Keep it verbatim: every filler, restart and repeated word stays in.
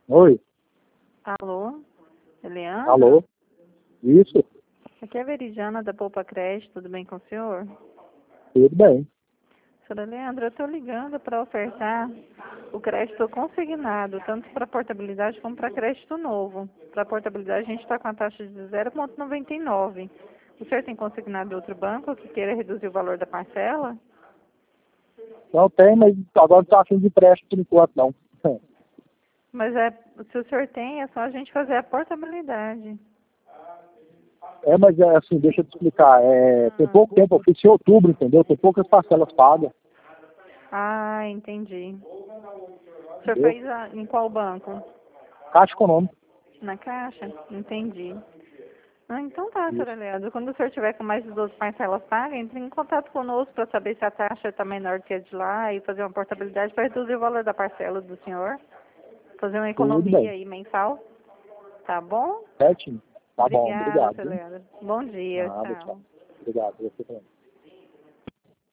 Oi, Alô, Eliana? alô, isso, Aqui é a Veridiana da Poupa Crédito, tudo bem com o senhor? tudo bem. Senhora Leandro, eu estou ligando para ofertar o crédito consignado, tanto para portabilidade como para crédito novo. Para portabilidade a gente está com a taxa de zero vírgula noventa e nove. O senhor tem consignado de outro banco que queira reduzir o valor da parcela? Não tem, mas agora não está afim de empréstimo por enquanto, não. Mas é, se o senhor tem, é só a gente fazer a portabilidade. É, mas é assim, deixa eu te explicar. É, tem pouco tempo, eu fiz em outubro, entendeu? Tem poucas parcelas pagas, Ah, entendi. O senhor entendeu? fez a, em qual banco? Caixa Econômica. Na Caixa? Entendi. Ah, então tá, Isso. senhora Leandro. Quando o senhor tiver com mais de doze parcelas pagas, entre em contato conosco para saber se a taxa está menor do que a de lá e fazer uma portabilidade para reduzir o valor da parcela do senhor. Fazer uma Tudo economia bem. aí mensal. Tá bom? Certinho. Tá bom, Obrigada, obrigado. senhora Viu? Leandro. Bom dia. Nada, tchau. Tchau. Obrigado, você também.